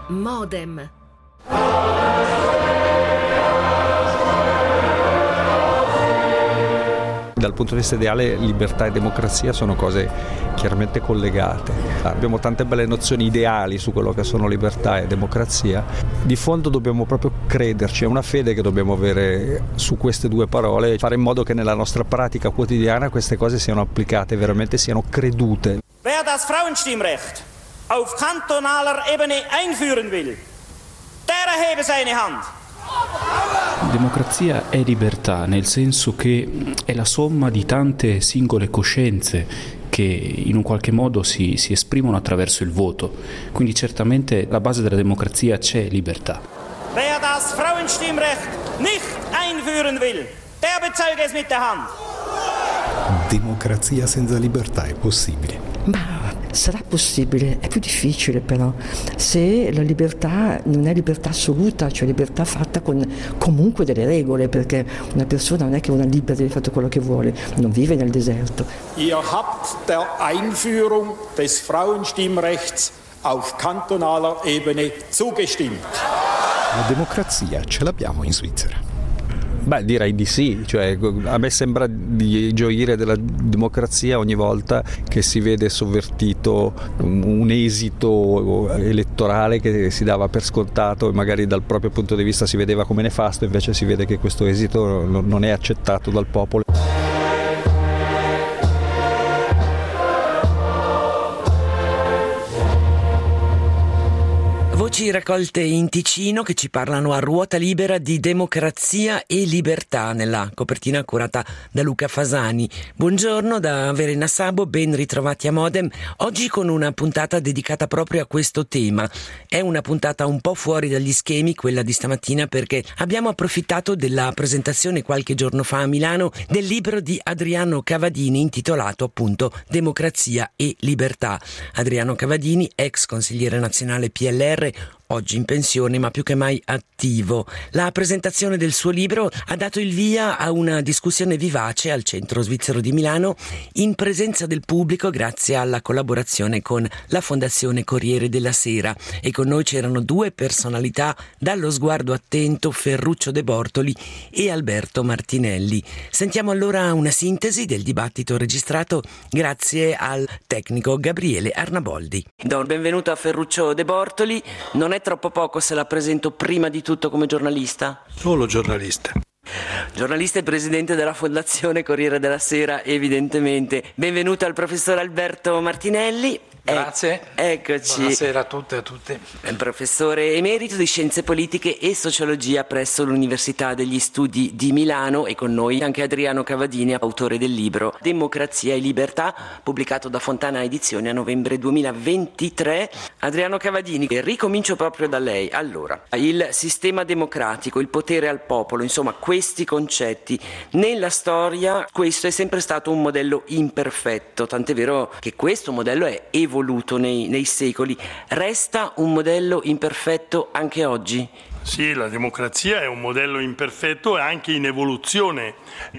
Modem. Dal punto di vista ideale, libertà e democrazia sono cose chiaramente collegate. Abbiamo tante belle nozioni ideali su quello che sono libertà e democrazia. Di fondo dobbiamo proprio crederci, è una fede che dobbiamo avere su queste due parole, fare in modo che nella nostra pratica quotidiana queste cose siano applicate, veramente siano credute. Wer das Frauenstimmrecht auf kantonaler Ebene einführen will, der erhebe seine Hand. Democrazia è libertà, nel senso che è la somma di tante singole coscienze che in un qualche modo si esprimono attraverso il voto. Quindi certamente alla base della democrazia c'è libertà. Wer das Frauenstimmrecht nicht einführen will, der bezeuge es mit der Hand. Democrazia senza libertà è possibile? Ma sarà possibile, è più difficile però, se la libertà non è libertà assoluta, cioè libertà fatta con comunque delle regole, perché una persona non è che una libera di fare quello che vuole, non vive nel deserto. Ihr habt der Einführung des Frauenstimmrechts auf kantonaler Ebene zugestimmt. La democrazia ce l'abbiamo in Svizzera? Beh, direi di sì, cioè, a me sembra di gioire della democrazia ogni volta che si vede sovvertito un esito elettorale che si dava per scontato e magari dal proprio punto di vista si vedeva come nefasto, invece si vede che questo esito non è accettato dal popolo. Voci raccolte in Ticino che ci parlano a ruota libera di democrazia e libertà, nella copertina curata da Luca Fasani. Buongiorno da Verena Sabo, ben ritrovati a Modem, oggi con una puntata dedicata proprio a questo tema. È una puntata un po' fuori dagli schemi, quella di stamattina, perché abbiamo approfittato della presentazione qualche giorno fa a Milano del libro di Adriano Cavadini intitolato appunto Democrazia e Libertà. Adriano Cavadini, ex consigliere nazionale PLR, oggi in pensione ma più che mai attivo. La presentazione del suo libro ha dato il via a una discussione vivace al Centro Svizzero di Milano in presenza del pubblico grazie alla collaborazione con la Fondazione Corriere della Sera, e con noi c'erano due personalità dallo sguardo attento, Ferruccio De Bortoli e Alberto Martinelli. Sentiamo allora una sintesi del dibattito registrato grazie al tecnico Gabriele Arnaboldi. Do il benvenuto a Ferruccio De Bortoli. Non è troppo poco se la presento prima di tutto come giornalista? Solo giornalista. Giornalista e presidente della Fondazione Corriere della Sera, evidentemente. Benvenuto al professor Alberto Martinelli. Grazie. Eccoci. Buonasera a tutte e a tutti. È professore emerito di Scienze Politiche e Sociologia presso l'Università degli Studi di Milano, e con noi anche Adriano Cavadini, autore del libro Democrazia e Libertà, pubblicato da Fontana Edizioni a novembre 2023. Adriano Cavadini, ricomincio proprio da lei. Allora, il sistema democratico, il potere al popolo, insomma questi concetti. Nella storia questo è sempre stato un modello imperfetto, tant'è vero che questo modello è evoluto nei secoli. Resta un modello imperfetto anche oggi? Sì, la democrazia è un modello imperfetto e anche in evoluzione,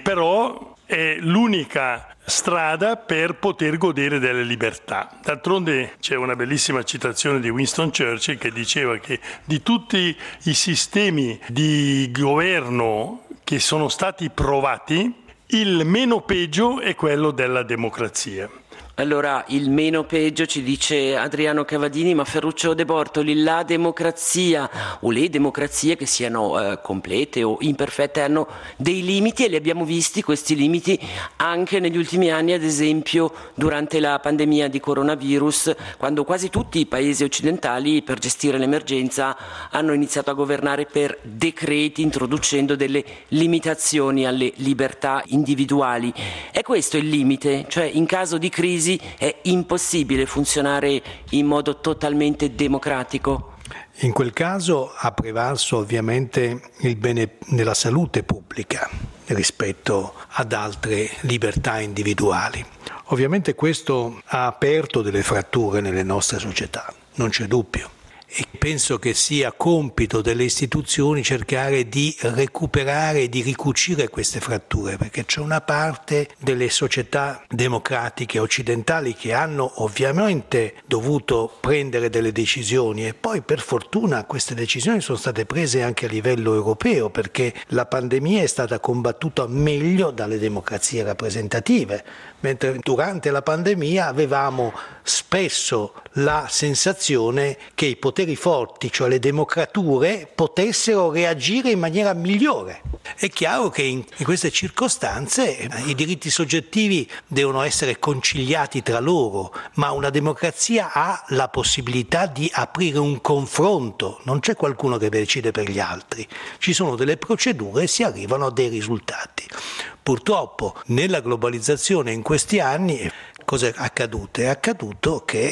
però è l'unica strada per poter godere delle libertà. D'altronde c'è una bellissima citazione di Winston Churchill che diceva che di tutti i sistemi di governo che sono stati provati, il meno peggio è quello della democrazia. Allora, il meno peggio, ci dice Adriano Cavadini, ma Ferruccio De Bortoli, la democrazia o le democrazie, che siano complete o imperfette, hanno dei limiti, e li abbiamo visti questi limiti anche negli ultimi anni, ad esempio durante la pandemia di coronavirus, quando quasi tutti i paesi occidentali per gestire l'emergenza hanno iniziato a governare per decreti, introducendo delle limitazioni alle libertà individuali. È questo il limite? Cioè, in caso di crisi è impossibile funzionare in modo totalmente democratico? In quel caso ha prevalso ovviamente il bene della salute pubblica rispetto ad altre libertà individuali. Ovviamente questo ha aperto delle fratture nelle nostre società, non c'è dubbio. e penso che sia compito delle istituzioni cercare di recuperare e di ricucire queste fratture, perché c'è una parte delle società democratiche occidentali che hanno ovviamente dovuto prendere delle decisioni e poi per fortuna queste decisioni sono state prese anche a livello europeo, perché la pandemia è stata combattuta meglio dalle democrazie rappresentative, mentre durante la pandemia avevamo spesso la sensazione che i poteri forti, cioè le democrature, potessero reagire in maniera migliore. È chiaro che in queste circostanze i diritti soggettivi devono essere conciliati tra loro, ma una democrazia ha la possibilità di aprire un confronto, non c'è qualcuno che decide per gli altri, ci sono delle procedure e si arrivano a dei risultati. Purtroppo nella globalizzazione in questi anni cosa è accaduto? È accaduto che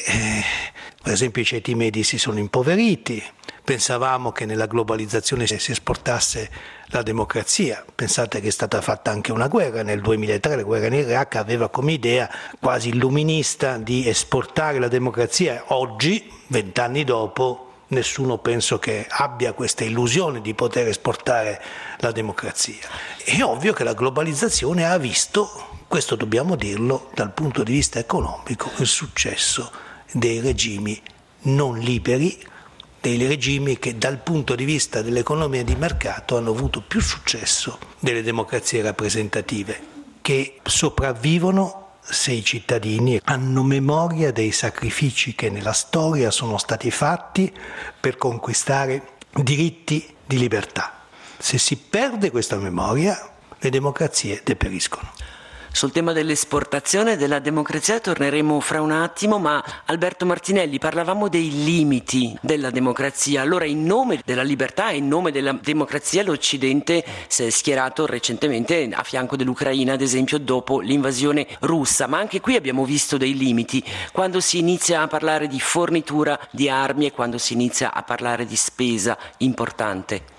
per esempio i ceti medi si sono impoveriti, pensavamo che nella globalizzazione si esportasse la democrazia, pensate che è stata fatta anche una guerra nel 2003, la guerra in Iraq aveva come idea quasi illuminista di esportare la democrazia. Oggi, 20 anni dopo, nessuno penso che abbia questa illusione di poter esportare la democrazia. È ovvio che la globalizzazione ha visto, questo dobbiamo dirlo dal punto di vista economico, il successo dei regimi non liberi, dei regimi che dal punto di vista dell'economia di mercato hanno avuto più successo delle democrazie rappresentative, che sopravvivono se i cittadini hanno memoria dei sacrifici che nella storia sono stati fatti per conquistare diritti di libertà. Se si perde questa memoria, le democrazie deperiscono. Sul tema dell'esportazione della democrazia torneremo fra un attimo, ma Alberto Martinelli, parlavamo dei limiti della democrazia. Allora, in nome della libertà e in nome della democrazia l'Occidente si è schierato recentemente a fianco dell'Ucraina, ad esempio dopo l'invasione russa, ma anche qui abbiamo visto dei limiti quando si inizia a parlare di fornitura di armi e quando si inizia a parlare di spesa importante.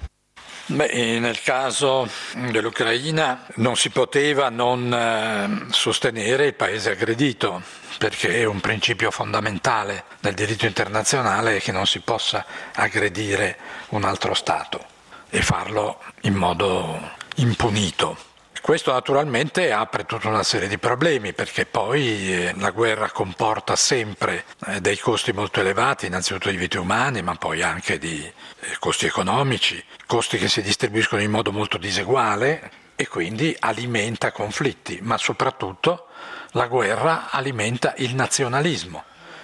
Nel caso dell'Ucraina non si poteva non sostenere il paese aggredito, perché è un principio fondamentale del diritto internazionale che non si possa aggredire un altro Stato e farlo in modo impunito. Questo naturalmente apre tutta una serie di problemi, perché poi la guerra comporta sempre dei costi molto elevati, innanzitutto di vite umane, ma poi anche di costi economici, costi che si distribuiscono in modo molto diseguale e quindi alimenta conflitti, ma soprattutto la guerra alimenta il nazionalismo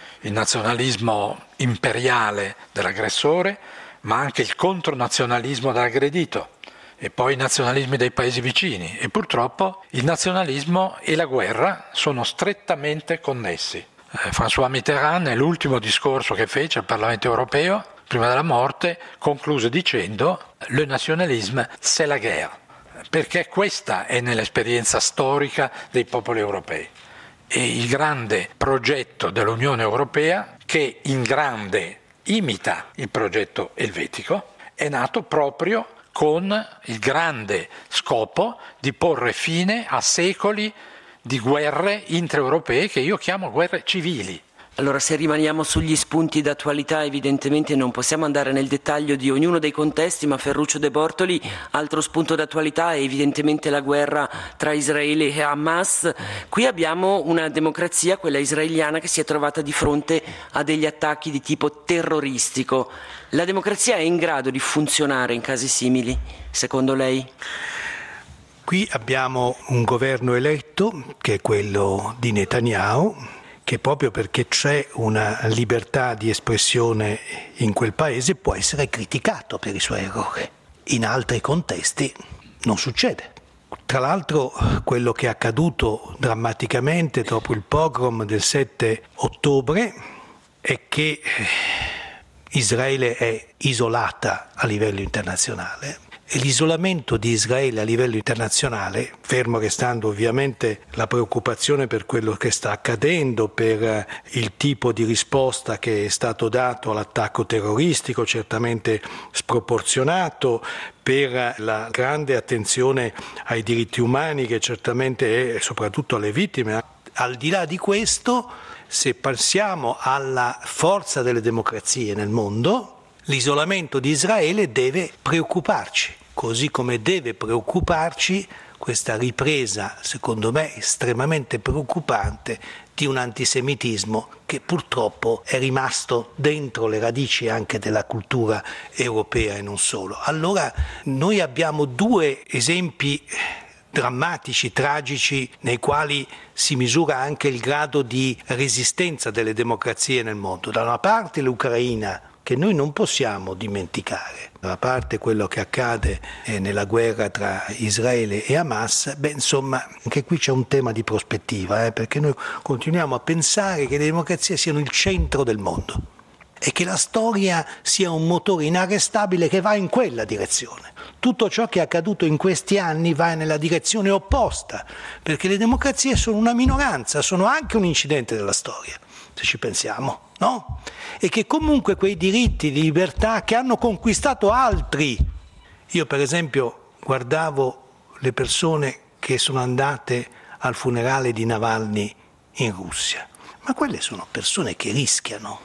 imperiale dell'aggressore, ma anche il contronazionalismo dell'aggredito. E poi i nazionalismi dei paesi vicini, e purtroppo il nazionalismo e la guerra sono strettamente connessi. François Mitterrand, nell'ultimo discorso che fece al Parlamento europeo, prima della morte, concluse dicendo «Le nationalisme, c'est la guerre», perché questa è nell'esperienza storica dei popoli europei. E il grande progetto dell'Unione Europea, che in grande imita il progetto elvetico, è nato proprio con il grande scopo di porre fine a secoli di guerre intraeuropee che io chiamo guerre civili. Allora, se rimaniamo sugli spunti d'attualità, evidentemente non possiamo andare nel dettaglio di ognuno dei contesti, ma Ferruccio De Bortoli, altro spunto d'attualità è evidentemente la guerra tra Israele e Hamas. Qui abbiamo una democrazia, quella israeliana, che si è trovata di fronte a degli attacchi di tipo terroristico. La democrazia è in grado di funzionare in casi simili, secondo lei? Qui abbiamo un governo eletto, che è quello di Netanyahu, che proprio perché c'è una libertà di espressione in quel paese può essere criticato per i suoi errori. In altri contesti non succede. Tra l'altro quello che è accaduto drammaticamente dopo il pogrom del 7 ottobre è che Israele è isolata a livello internazionale. E l'isolamento di Israele a livello internazionale, fermo restando ovviamente la preoccupazione per quello che sta accadendo, per il tipo di risposta che è stato dato all'attacco terroristico, certamente sproporzionato, per la grande attenzione ai diritti umani che certamente è, soprattutto alle vittime. Al di là di questo se pensiamo alla forza delle democrazie nel mondo, l'isolamento di Israele deve preoccuparci, così come deve preoccuparci questa ripresa, secondo me, estremamente preoccupante di un antisemitismo che purtroppo è rimasto dentro le radici anche della cultura europea e non solo. Allora noi abbiamo due esempi drammatici, tragici, nei quali si misura anche il grado di resistenza delle democrazie nel mondo. Da una parte l'Ucraina, che noi non possiamo dimenticare, da parte quello che accade nella guerra tra Israele e Hamas, insomma, anche qui c'è un tema di prospettiva, perché noi continuiamo a pensare che le democrazie siano il centro del mondo e che la storia sia un motore inarrestabile che va in quella direzione. Tutto ciò che è accaduto in questi anni va nella direzione opposta, perché le democrazie sono una minoranza, sono anche un incidente della storia, se ci pensiamo, no? E che comunque quei diritti di libertà che hanno conquistato altri. Io per esempio guardavo le persone che sono andate al funerale di Navalny in Russia, ma quelle sono persone che rischiano.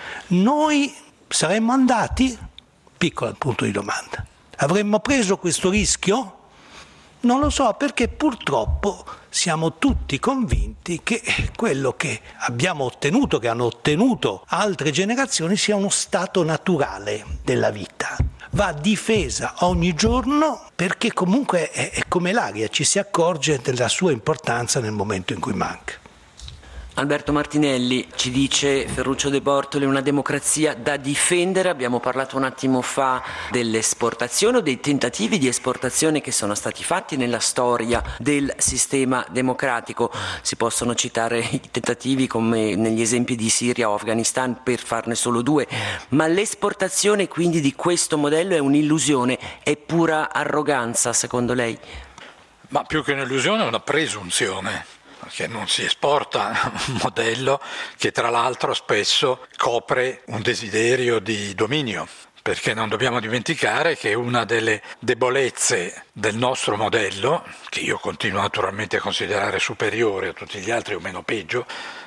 Noi saremmo andati? Piccolo punto di domanda. Avremmo preso questo rischio? Non lo so, perché purtroppo siamo tutti convinti che quello che abbiamo ottenuto, che hanno ottenuto altre generazioni, sia uno stato naturale della vita. Va difesa ogni giorno perché comunque è come l'aria, ci si accorge della sua importanza nel momento in cui manca. Alberto Martinelli, ci dice Ferruccio De Bortoli, una democrazia da difendere. Abbiamo parlato un attimo fa dell'esportazione o dei tentativi di esportazione che sono stati fatti nella storia del sistema democratico. Si possono citare i tentativi come negli esempi di Siria o Afghanistan, per farne solo due, ma l'esportazione quindi di questo modello è un'illusione, è pura arroganza secondo lei? Ma più che un'illusione è una presunzione. Perché non si esporta un modello che tra l'altro spesso copre un desiderio di dominio, perché non dobbiamo dimenticare che una delle debolezze del nostro modello, che io continuo naturalmente a considerare superiore a tutti gli altri o meno peggio,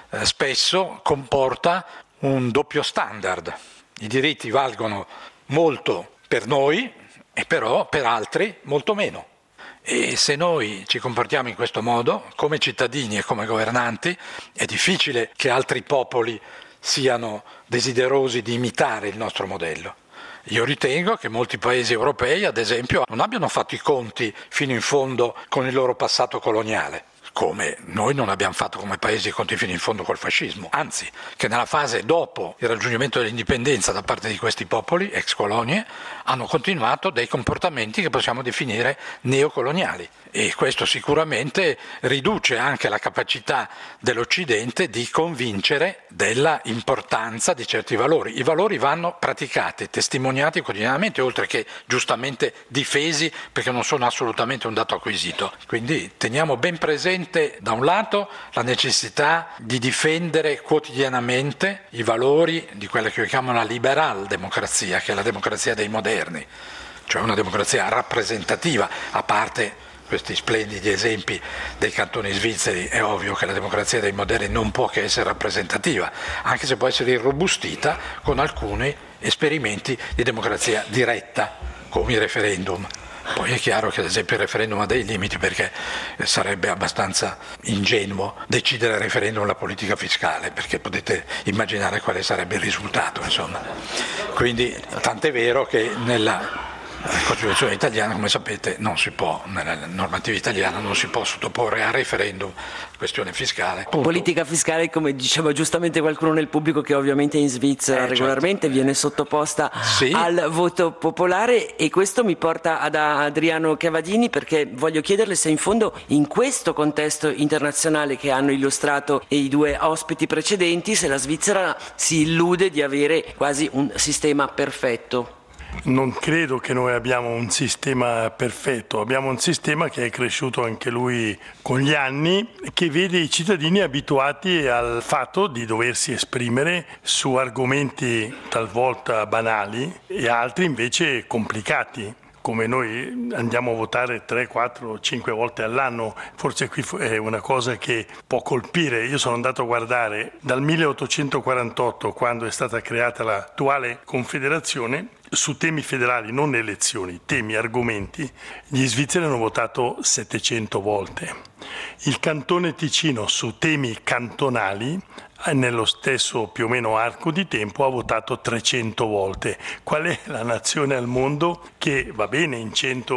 spesso comporta un doppio standard. I diritti valgono molto per noi e però per altri molto meno. E se noi ci comportiamo in questo modo, come cittadini e come governanti, è difficile che altri popoli siano desiderosi di imitare il nostro modello. Io ritengo che molti paesi europei, ad esempio, non abbiano fatto i conti fino in fondo con il loro passato coloniale, come noi non abbiamo fatto come paesi i conti fino in fondo col fascismo, anzi, che nella fase dopo il raggiungimento dell'indipendenza da parte di questi popoli, ex colonie, hanno continuato dei comportamenti che possiamo definire neocoloniali. E questo sicuramente riduce anche la capacità dell'Occidente di convincere della importanza di certi valori. I valori vanno praticati, testimoniati quotidianamente, oltre che giustamente difesi, perché non sono assolutamente un dato acquisito. Quindi teniamo ben presente da un lato la necessità di difendere quotidianamente i valori di quella che io chiamo la liberal democrazia, che è la democrazia dei moderni, cioè una democrazia rappresentativa, a parte questi splendidi esempi dei cantoni svizzeri. È ovvio che la democrazia dei moderni non può che essere rappresentativa, anche se può essere irrobustita con alcuni esperimenti di democrazia diretta, come i referendum. Poi è chiaro che ad esempio il referendum ha dei limiti, perché sarebbe abbastanza ingenuo decidere al referendum la politica fiscale, perché potete immaginare quale sarebbe il risultato, insomma. Quindi tant'è vero che nella Costituzione italiana, come sapete, non si può, nella normativa italiana non si può sottoporre a referendum questione fiscale. Punto. Politica fiscale, come diceva giustamente qualcuno nel pubblico, che ovviamente in Svizzera regolarmente viene sottoposta al voto popolare, e questo mi porta ad Adriano Cavadini, perché voglio chiederle se in fondo in questo contesto internazionale che hanno illustrato i due ospiti precedenti, se la Svizzera si illude di avere quasi un sistema perfetto. Non credo che noi abbiamo un sistema perfetto, abbiamo un sistema che è cresciuto anche lui con gli anni, che vede i cittadini abituati al fatto di doversi esprimere su argomenti talvolta banali e altri invece complicati. come noi andiamo a votare 3, 4, 5 volte all'anno, forse qui è una cosa che può colpire. Io sono andato a guardare dal 1848, quando è stata creata l'attuale Confederazione, su temi federali, non elezioni, temi, argomenti, gli svizzeri hanno votato 700 volte. Il Cantone Ticino su temi cantonali, nello stesso più o meno arco di tempo, ha votato 300 volte. Qual è la nazione al mondo che, va bene, in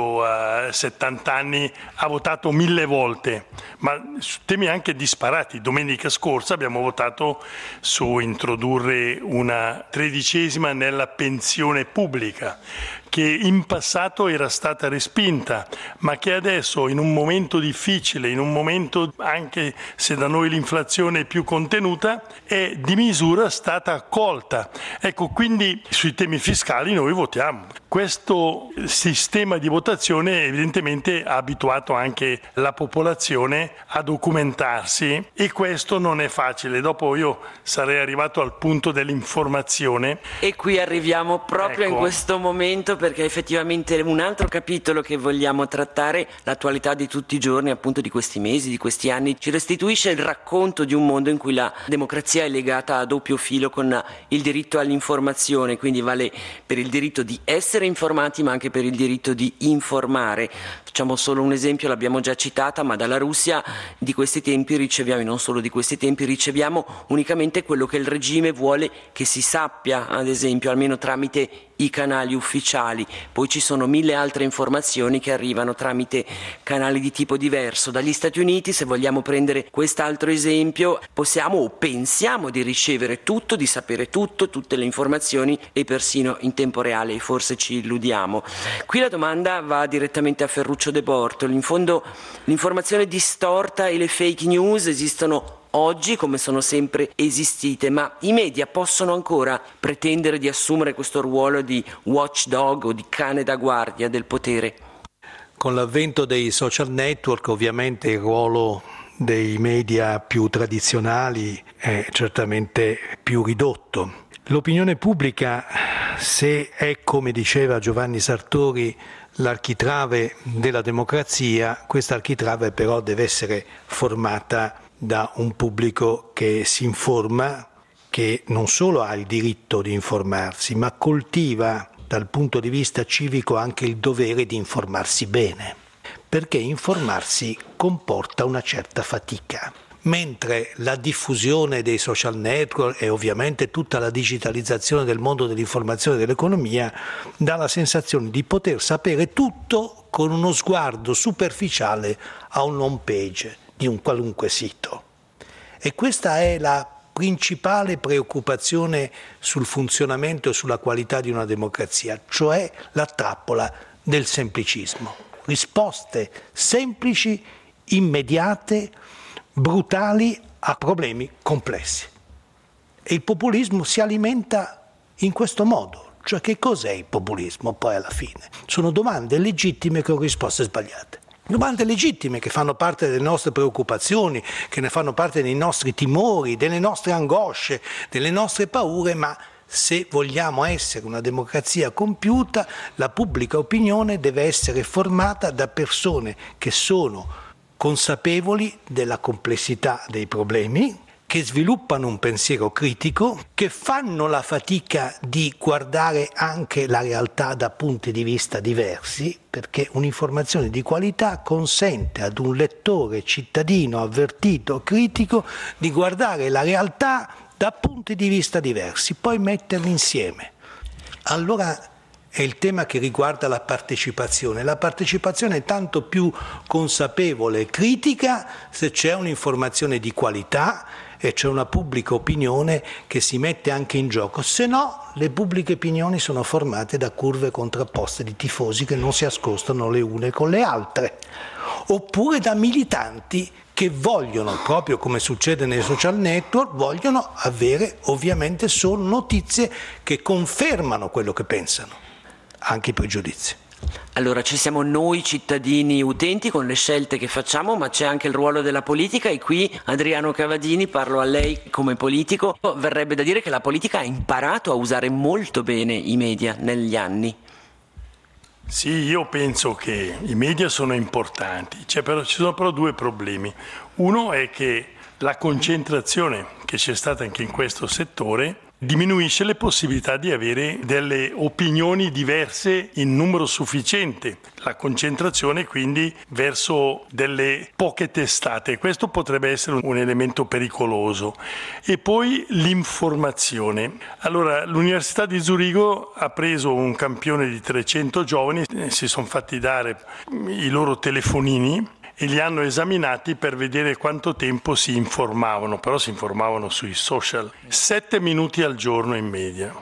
170 anni ha votato 1000 volte, ma su temi anche disparati? Domenica scorsa abbiamo votato su introdurre una 13ª nella pensione pubblica, che in passato era stata respinta, ma che adesso, in un momento difficile, in un momento anche se da noi l'inflazione è più contenuta, è di misura stata accolta. Ecco, quindi sui temi fiscali noi votiamo. Questo sistema di votazione evidentemente ha abituato anche la popolazione a documentarsi, e questo non è facile. Dopo io sarei arrivato al punto dell'informazione. E qui arriviamo proprio in questo momento, perché effettivamente un altro capitolo che vogliamo trattare, l'attualità di tutti i giorni, appunto di questi mesi, di questi anni, ci restituisce il racconto di un mondo in cui la democrazia è legata a doppio filo con il diritto all'informazione, quindi vale per il diritto di essere informati ma anche per il diritto di informare. Facciamo solo un esempio, l'abbiamo già citata, ma dalla Russia di questi tempi riceviamo, e non solo di questi tempi, riceviamo unicamente quello che il regime vuole che si sappia, ad esempio, almeno tramite i canali ufficiali. Poi ci sono 1000 altre informazioni che arrivano tramite canali di tipo diverso. Dagli Stati Uniti, se vogliamo prendere quest'altro esempio, possiamo o pensiamo di ricevere tutto, di sapere tutto, tutte le informazioni, e persino in tempo reale, forse ci illudiamo. Qui la domanda va direttamente a Ferruccio De Bortoli. In fondo l'informazione distorta e le fake news esistono oggi come sono sempre esistite, ma i media possono ancora pretendere di assumere questo ruolo di watchdog o di cane da guardia del potere? Con l'avvento dei social network ovviamente il ruolo dei media più tradizionali è certamente più ridotto. L'opinione pubblica, se è, come diceva Giovanni Sartori, l'architrave della democrazia, questa architrave però deve essere formata da un pubblico che si informa, che non solo ha il diritto di informarsi, ma coltiva dal punto di vista civico anche il dovere di informarsi bene, perché informarsi comporta una certa fatica. Mentre la diffusione dei social network e ovviamente tutta la digitalizzazione del mondo dell'informazione e dell'economia dà la sensazione di poter sapere tutto con uno sguardo superficiale a un home page di un qualunque sito. E questa è la principale preoccupazione sul funzionamento e sulla qualità di una democrazia, cioè la trappola del semplicismo. Risposte semplici, immediate, brutali a problemi complessi. E il populismo si alimenta in questo modo. Cioè, che cos'è il populismo poi alla fine? Sono domande legittime con risposte sbagliate. Domande legittime che fanno parte delle nostre preoccupazioni, che ne fanno parte dei nostri timori, delle nostre angosce, delle nostre paure, ma se vogliamo essere una democrazia compiuta, la pubblica opinione deve essere formata da persone che sono consapevoli della complessità dei problemi, che sviluppano un pensiero critico, che fanno la fatica di guardare anche la realtà da punti di vista diversi, perché un'informazione di qualità consente ad un lettore cittadino avvertito, critico, di guardare la realtà da punti di vista diversi, poi metterli insieme. Allora è il tema che riguarda la partecipazione. La partecipazione è tanto più consapevole e critica se c'è un'informazione di qualità e c'è una pubblica opinione che si mette anche in gioco. Se no, le pubbliche opinioni sono formate da curve contrapposte di tifosi che non si ascostano le une con le altre, oppure da militanti che vogliono, proprio come succede nei social network, vogliono avere ovviamente solo notizie che confermano quello che pensano, anche i pregiudizi. Allora ci siamo noi cittadini utenti con le scelte che facciamo, ma c'è anche il ruolo della politica, e qui Adriano Cavadini, parlo a lei come politico. Verrebbe da dire che la politica ha imparato a usare molto bene i media negli anni. Sì, io penso che i media sono importanti, ci sono però due problemi. Uno è che la concentrazione che c'è stata anche in questo settore diminuisce le possibilità di avere delle opinioni diverse in numero sufficiente. La concentrazione quindi verso delle poche testate, questo potrebbe essere un elemento pericoloso. E poi l'informazione. Allora, l'Università di Zurigo ha preso un campione di 300 giovani, si sono fatti dare i loro telefonini e li hanno esaminati per vedere quanto tempo si informavano, però si informavano sui social, 7 minuti al giorno in media.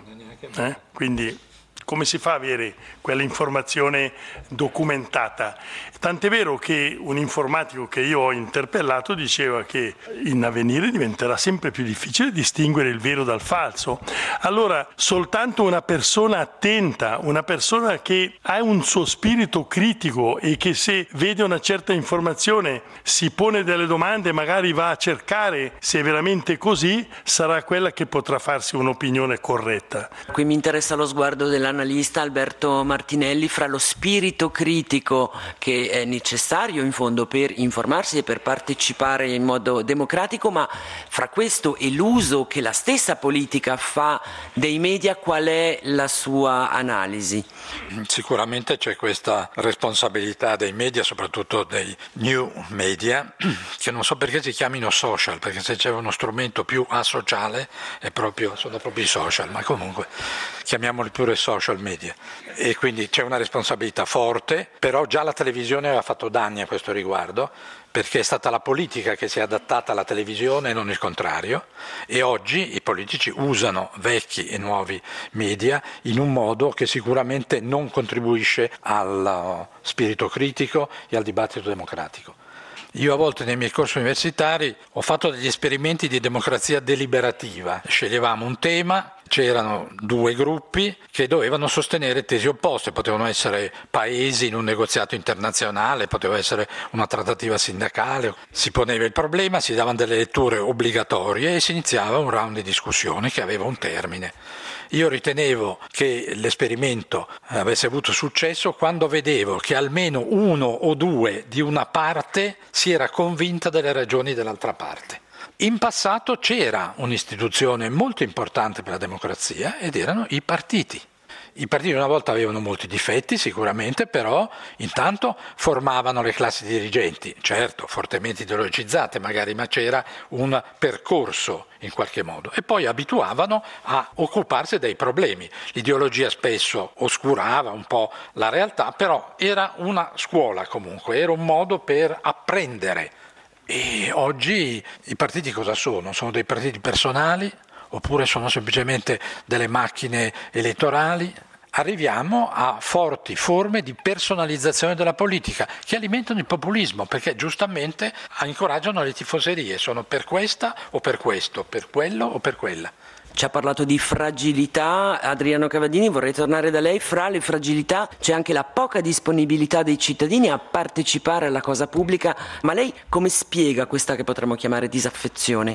Quindi come si fa a avere quella informazione documentata? Tant'è vero che un informatico che io ho interpellato diceva che in Avvenire diventerà sempre più difficile distinguere il vero dal falso. Allora soltanto una persona attenta, una persona che ha un suo spirito critico e che se vede una certa informazione si pone delle domande, magari va a cercare se è veramente così, sarà quella che potrà farsi un'opinione corretta. Qui mi interessa lo sguardo dell'analista Alberto Martinelli fra lo spirito critico che è necessario in fondo per informarsi e per partecipare in modo democratico, ma fra questo e l'uso che la stessa politica fa dei media, qual è la sua analisi? Sicuramente c'è questa responsabilità dei media, soprattutto dei new media, che non so perché si chiamino social, perché se c'è uno strumento più asociale sono proprio i social, ma comunque chiamiamoli pure social media. E quindi c'è una responsabilità forte, però già la televisione aveva fatto danni a questo riguardo, perché è stata la politica che si è adattata alla televisione e non il contrario, e oggi i politici usano vecchi e nuovi media in un modo che sicuramente non contribuisce al spirito critico e al dibattito democratico. Io a volte nei miei corsi universitari ho fatto degli esperimenti di democrazia deliberativa, sceglievamo un tema, c'erano due gruppi che dovevano sostenere tesi opposte, potevano essere paesi in un negoziato internazionale, poteva essere una trattativa sindacale, si poneva il problema, si davano delle letture obbligatorie e si iniziava un round di discussione che aveva un termine. Io ritenevo che l'esperimento avesse avuto successo quando vedevo che almeno uno o due di una parte si era convinta delle ragioni dell'altra parte. In passato c'era un'istituzione molto importante per la democrazia ed erano i partiti. I partiti una volta avevano molti difetti sicuramente, però intanto formavano le classi dirigenti, certo fortemente ideologizzate magari, ma c'era un percorso in qualche modo, e poi abituavano a occuparsi dei problemi. L'ideologia spesso oscurava un po' la realtà, però era una scuola comunque, era un modo per apprendere. E oggi i partiti cosa sono? Sono dei partiti personali oppure sono semplicemente delle macchine elettorali? Arriviamo a forti forme di personalizzazione della politica che alimentano il populismo, perché giustamente incoraggiano le tifoserie, sono per questa o per questo, per quello o per quella. Ci ha parlato di fragilità Adriano Cavadini, vorrei tornare da lei. Fra le fragilità c'è anche la poca disponibilità dei cittadini a partecipare alla cosa pubblica, ma lei come spiega questa che potremmo chiamare disaffezione?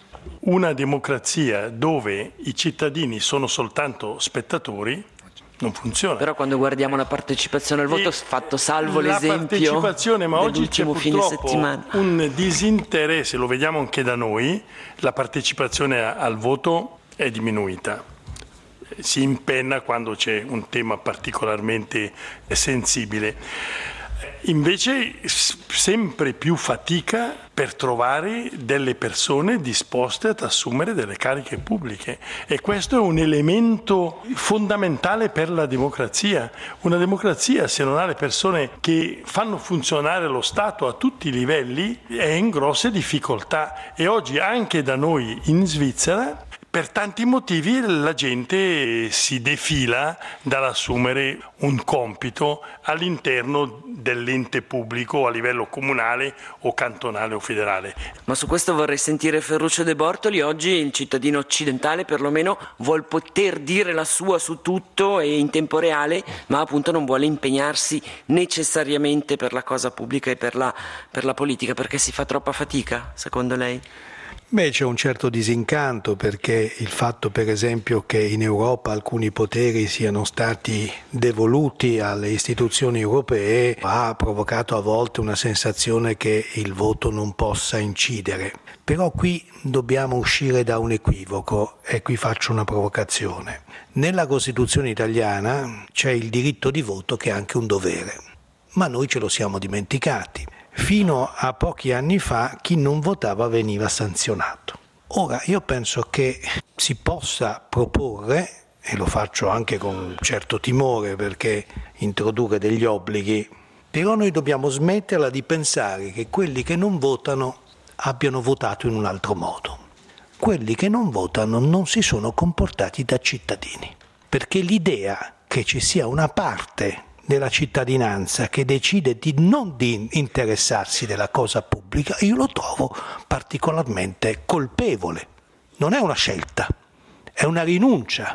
Una democrazia dove i cittadini sono soltanto spettatori non funziona. Però quando guardiamo la partecipazione al voto, fatto salvo l'esempio partecipazione, ma oggi c'è purtroppo un disinteresse, lo vediamo anche da noi, la partecipazione al voto è diminuita. Si impenna quando c'è un tema particolarmente sensibile. Invece sempre più fatica per trovare delle persone disposte ad assumere delle cariche pubbliche, e questo è un elemento fondamentale per la democrazia. Una democrazia, se non ha le persone che fanno funzionare lo Stato a tutti i livelli, è in grosse difficoltà, e oggi anche da noi in Svizzera per tanti motivi la gente si defila dall'assumere un compito all'interno dell'ente pubblico a livello comunale o cantonale o federale. Ma su questo vorrei sentire Ferruccio De Bortoli. Oggi il cittadino occidentale perlomeno vuol poter dire la sua su tutto e in tempo reale, ma appunto non vuole impegnarsi necessariamente per la cosa pubblica e per la politica, perché si fa troppa fatica, secondo lei? Beh, c'è un certo disincanto perché il fatto, per esempio, che in Europa alcuni poteri siano stati devoluti alle istituzioni europee ha provocato a volte una sensazione che il voto non possa incidere. Però qui dobbiamo uscire da un equivoco e qui faccio una provocazione. Nella Costituzione italiana c'è il diritto di voto che è anche un dovere, ma noi ce lo siamo dimenticati. Fino a pochi anni fa chi non votava veniva sanzionato. Ora io penso che si possa proporre, e lo faccio anche con un certo timore perché introdurre degli obblighi, però noi dobbiamo smetterla di pensare che quelli che non votano abbiano votato in un altro modo. Quelli che non votano non si sono comportati da cittadini, perché l'idea che ci sia una parte della cittadinanza che decide di non interessarsi della cosa pubblica, io lo trovo particolarmente colpevole. Non è una scelta, è una rinuncia.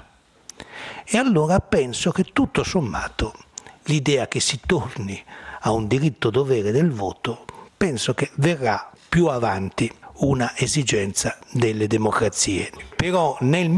E allora penso che tutto sommato l'idea che si torni a un diritto-dovere del voto, penso che verrà più avanti una esigenza delle democrazie. Però nel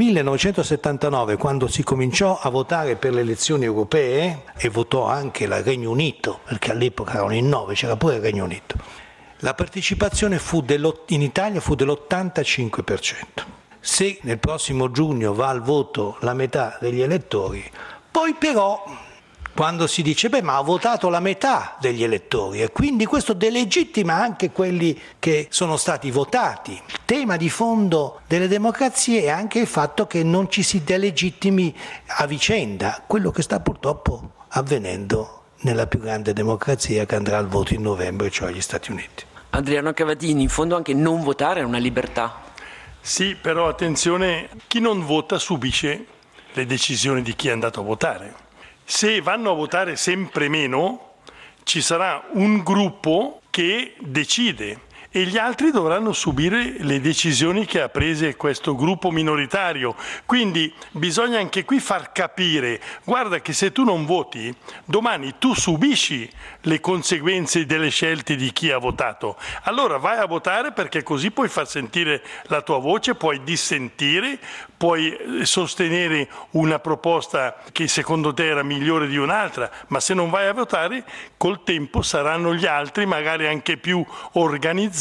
1979, quando si cominciò a votare per le elezioni europee, e votò anche il Regno Unito, perché all'epoca erano in 9, c'era pure il Regno Unito, la partecipazione in Italia fu dell'85%. Se nel prossimo giugno va al voto la metà degli elettori, poi però quando si dice ma ha votato la metà degli elettori e quindi questo delegittima anche quelli che sono stati votati. Il tema di fondo delle democrazie è anche il fatto che non ci si delegittimi a vicenda, quello che sta purtroppo avvenendo nella più grande democrazia che andrà al voto in novembre, cioè gli Stati Uniti. Adriano Cavadini, in fondo anche non votare è una libertà. Sì, però attenzione, chi non vota subisce le decisioni di chi è andato a votare. Se vanno a votare sempre meno, ci sarà un gruppo che decide e gli altri dovranno subire le decisioni che ha prese questo gruppo minoritario. Quindi bisogna anche qui far capire, guarda che se tu non voti, domani tu subisci le conseguenze delle scelte di chi ha votato. Allora vai a votare perché così puoi far sentire la tua voce, puoi dissentire, puoi sostenere una proposta che secondo te era migliore di un'altra, ma se non vai a votare, col tempo saranno gli altri, magari anche più organizzati,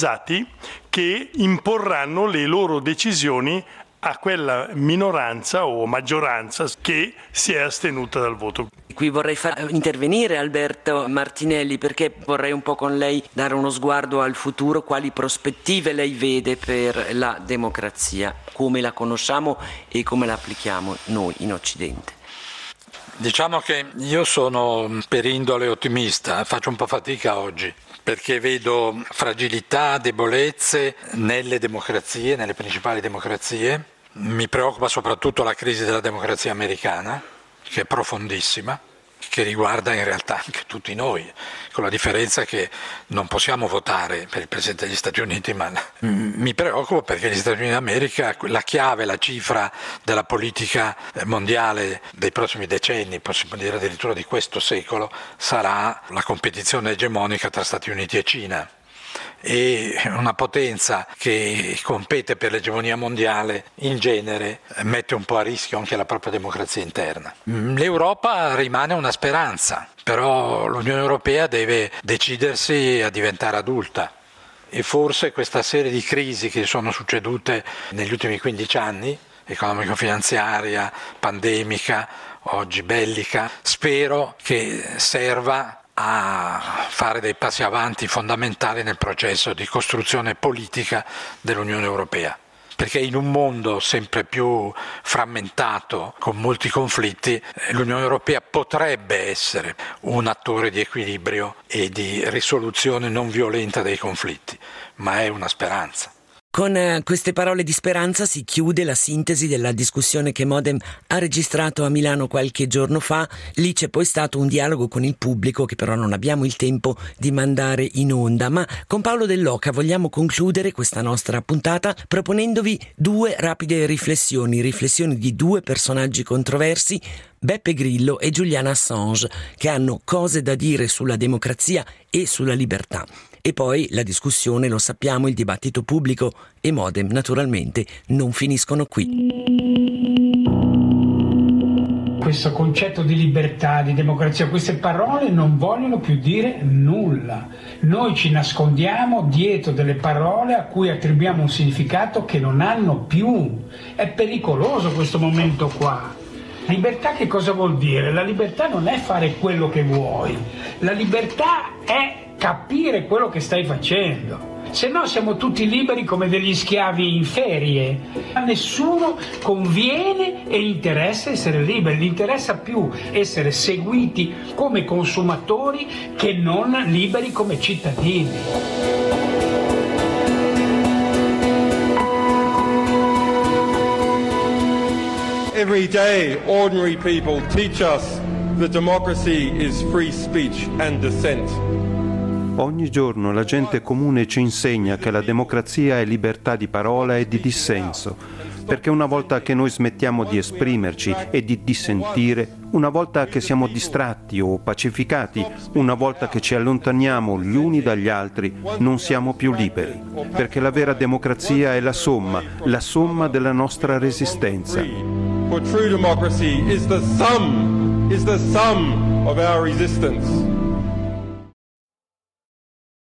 che imporranno le loro decisioni a quella minoranza o maggioranza che si è astenuta dal voto. Qui vorrei far intervenire Alberto Martinelli perché vorrei un po' con lei dare uno sguardo al futuro, quali prospettive lei vede per la democrazia, come la conosciamo e come la applichiamo noi in Occidente. Diciamo che io sono per indole ottimista, faccio un po' fatica oggi, perché vedo fragilità, debolezze nelle democrazie, nelle principali democrazie. Mi preoccupa soprattutto la crisi della democrazia americana, che è profondissima, che riguarda in realtà anche tutti noi, con la differenza che non possiamo votare per il Presidente degli Stati Uniti, ma mi preoccupo perché gli Stati Uniti d'America, la chiave, la cifra della politica mondiale dei prossimi decenni, possiamo dire addirittura di questo secolo, sarà la competizione egemonica tra Stati Uniti e Cina. E una potenza che compete per l'egemonia mondiale in genere mette un po' a rischio anche la propria democrazia interna. L'Europa rimane una speranza, però l'Unione Europea deve decidersi a diventare adulta e forse questa serie di crisi che sono succedute negli ultimi 15 anni, economico-finanziaria, pandemica, oggi bellica, spero che serva a fare dei passi avanti fondamentali nel processo di costruzione politica dell'Unione Europea. Perché in un mondo sempre più frammentato, con molti conflitti, l'Unione Europea potrebbe essere un attore di equilibrio e di risoluzione non violenta dei conflitti, ma è una speranza. Con queste parole di speranza si chiude la sintesi della discussione che Modem ha registrato a Milano qualche giorno fa. Lì c'è poi stato un dialogo con il pubblico che però non abbiamo il tempo di mandare in onda, ma con Paolo Dell'Oca vogliamo concludere questa nostra puntata proponendovi due rapide riflessioni di due personaggi controversi, Beppe Grillo e Julian Assange, che hanno cose da dire sulla democrazia e sulla libertà. E poi la discussione, lo sappiamo, il dibattito pubblico e Modem naturalmente non finiscono qui. Questo concetto di libertà, di democrazia, queste parole non vogliono più dire nulla. Noi ci nascondiamo dietro delle parole a cui attribuiamo un significato che non hanno più. È pericoloso questo momento qua. Libertà che cosa vuol dire? La libertà non è fare quello che vuoi, la libertà è capire quello che stai facendo. Se no siamo tutti liberi come degli schiavi in ferie. A nessuno conviene e interessa essere liberi, gli interessa più essere seguiti come consumatori che non liberi come cittadini. Every day, ordinary people teach us that democracy is free speech and dissent. Ogni giorno la gente comune ci insegna che la democrazia è libertà di parola e di dissenso, perché una volta che noi smettiamo di esprimerci e di dissentire, una volta che siamo distratti o pacificati, una volta che ci allontaniamo gli uni dagli altri, non siamo più liberi, perché la vera democrazia è la somma della nostra resistenza. For true democracy is the sum of our resistance.